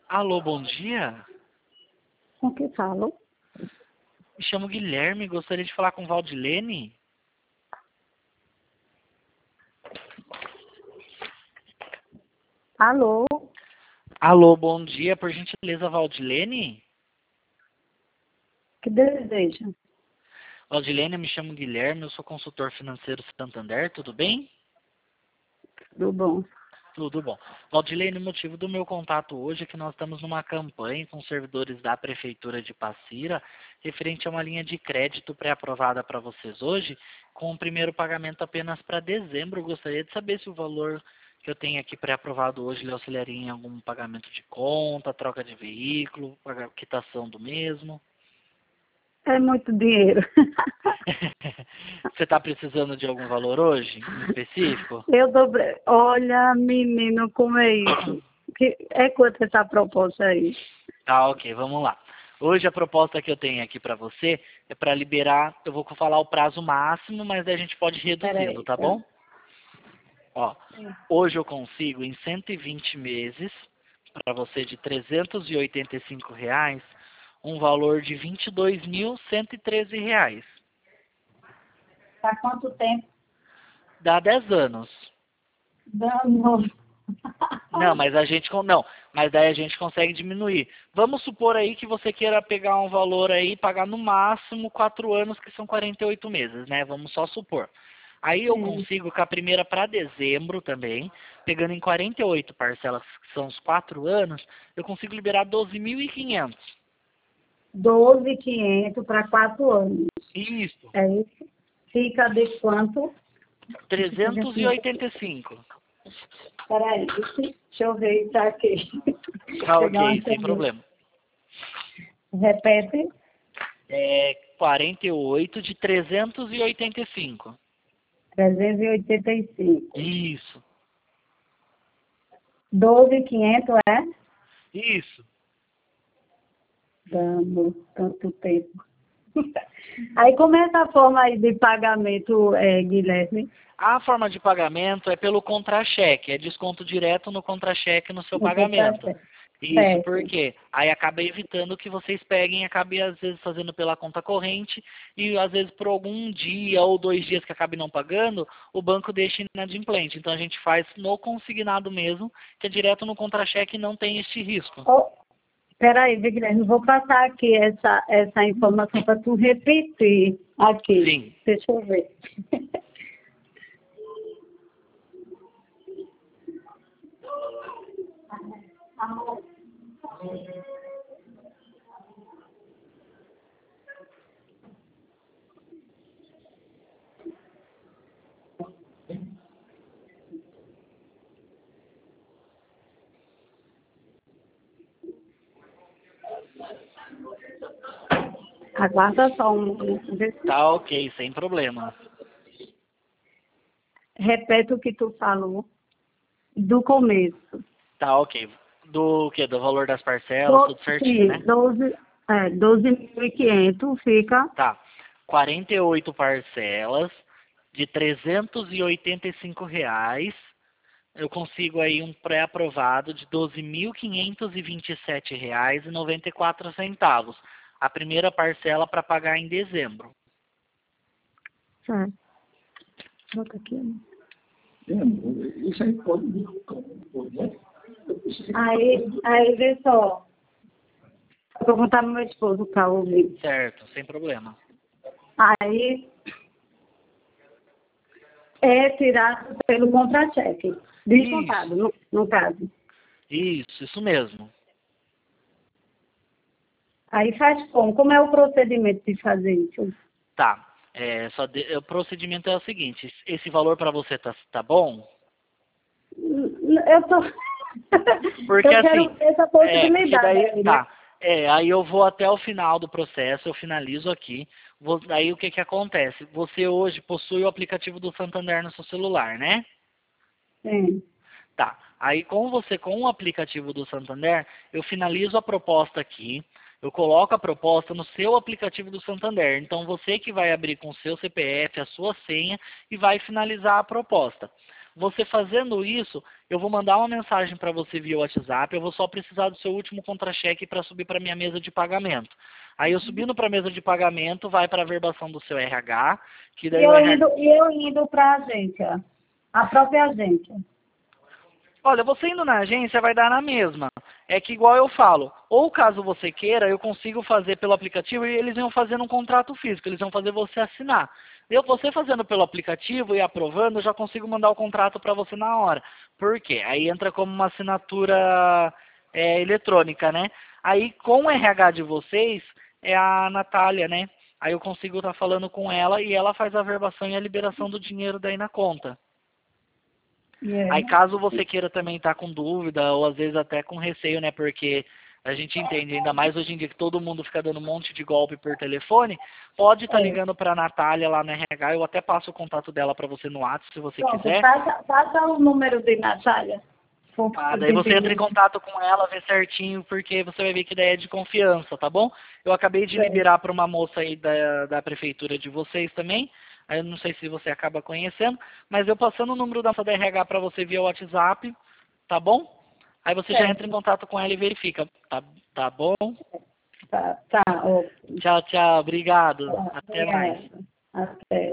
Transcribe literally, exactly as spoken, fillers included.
Alô, bom dia. Com que falo? Me chamo Guilherme, gostaria de falar com Valdilene. Alô? Alô, bom dia, por gentileza, Valdilene? Que deseja? Valdilene, eu me chamo Guilherme, eu sou consultor financeiro Santander, tudo bem? Tudo bom. Tudo bom. Valdilene, o motivo do meu contato hoje é que nós estamos numa campanha com servidores da Prefeitura de Passira, referente a uma linha de crédito pré-aprovada para vocês hoje, com o primeiro pagamento apenas para dezembro. Eu gostaria de saber se o valor que eu tenho aqui pré-aprovado hoje lhe auxiliaria em algum pagamento de conta, troca de veículo, paga- quitação do mesmo. É muito dinheiro. Você está precisando de algum valor hoje, em específico? Eu tô... pre- Olha, menino, como é isso? Que... É quanto essa proposta aí? Tá, ok, vamos lá. Hoje a proposta que eu tenho aqui para você é para liberar, eu vou falar o prazo máximo, mas daí a gente pode ir reduzindo, Peraí, tá tá? bom? Ó, hoje eu consigo em cento e vinte meses, para você de trezentos e oitenta e cinco reais, um valor de vinte e dois mil cento e treze reais. Tá quanto tempo? Dá dez anos. Dando. Não, mas a gente con- não, mas daí a gente consegue diminuir. Vamos supor aí que você queira pegar um valor aí e pagar no máximo quatro anos, que são quarenta e oito meses, né? Vamos só supor. Aí eu Sim. consigo com a primeira para dezembro também, pegando em quarenta e oito parcelas, que são os quatro anos, eu consigo liberar doze mil e quinhentos. doze mil e quinhentos para quatro anos. Isso. É isso? Fica de quanto? trezentos e oitenta e cinco. Peraí, deixa eu ver isso aqui. Tá, Pegar uma ok, sem caneta. problema. Repete. É quarenta e oito de trezentos e oitenta e cinco. trezentos e oitenta e cinco. Isso. doze mil e quinhentos, é? Isso. Dando tanto tempo. Aí, como é essa forma aí de pagamento, é, Guilherme? A forma de pagamento é pelo contra-cheque, é desconto direto no contra-cheque no seu No pagamento. contra-cheque. Isso, Certo. porque aí acaba evitando que vocês peguem e acabem às vezes fazendo pela conta corrente e às vezes por algum dia ou dois dias que acabe não pagando, o banco deixa inadimplente. Então a gente faz no consignado mesmo, que é direto no contra-cheque e não tem este risco. Oh, peraí, Guilherme, vou passar aqui essa, essa informação para tu repetir aqui. Sim. Deixa eu ver. Aguarda só um momento. Tá ok, sem problema. Repete o que tu falou do começo. Tá ok. Do que? Do valor das parcelas, Do, tudo certinho, sim, né? doze, é, doze mil e quinhentos fica Tá. quarenta e oito parcelas de trezentos e oitenta e cinco reais. Eu consigo aí um pré-aprovado de doze mil quinhentos e vinte e sete reais e noventa e quatro centavos. A primeira parcela para pagar em dezembro. certo. Bota aqui. Né? Isso aí pode. pode. Aí, aí, vê só. Vou contar pro meu esposo para ouvir. Certo, sem problema. Aí, é tirado pelo contra-cheque. Descontado, no, no caso. Isso, isso mesmo. Aí faz como? Como é o procedimento de fazer isso? Tá. É, só de- o procedimento é o seguinte, esse valor para você tá, tá bom? Eu tô... Porque eu quero assim, ter essa é, porque possibilidade. daí, Aí, né? tá, é, aí eu vou até o final do processo, eu finalizo aqui, vou, aí o que que acontece? Você hoje possui o aplicativo do Santander no seu celular, né? Sim. Tá, aí com você, com o aplicativo do Santander, eu finalizo a proposta aqui, eu coloco a proposta no seu aplicativo do Santander, então você que vai abrir com o seu C P F, a sua senha, e vai finalizar a proposta. Você fazendo isso, eu vou mandar uma mensagem para você via WhatsApp, eu vou só precisar do seu último contra-cheque para subir para minha mesa de pagamento. Aí eu subindo para a mesa de pagamento, vai para a verbação do seu R H, que daí E o eu R H... indo, e eu indo para a agência, a própria agência. Olha, você indo na agência vai dar na mesma. É que igual eu falo, ou caso você queira, eu consigo fazer pelo aplicativo e eles iam fazer um contrato físico, eles iam fazer você assinar. Eu, você fazendo pelo aplicativo e aprovando, eu já consigo mandar o contrato para você na hora. Por quê? Aí entra como uma assinatura é, eletrônica, né? Aí com o R H de vocês, é a Natália, né? Aí eu consigo estar falando com ela e ela faz a verbação e a liberação do dinheiro daí na conta. Yeah. Aí caso você queira também estar com dúvida, ou às vezes até com receio, né? Porque a gente entende, ainda mais hoje em dia que todo mundo fica dando um monte de golpe por telefone, pode estar É. ligando para a Natália lá no R H, eu até passo o contato dela para você no WhatsApp, se você Pronto, quiser. passa, passa o número de Natália. For- Ah, daí você entra em contato com ela, vê certinho, porque você vai ver que daí é de confiança, tá bom? Eu acabei de Certo. liberar para uma moça aí da, da prefeitura de vocês também. Aí eu não sei se você acaba conhecendo, mas eu passando o número da sua D R H para você via WhatsApp, tá bom? Aí você já Certo. entra em contato com ela e verifica, tá, tá bom? Tá, tá, ó. Tchau, tchau, obrigado. Tá, Até mais. obrigada. Até.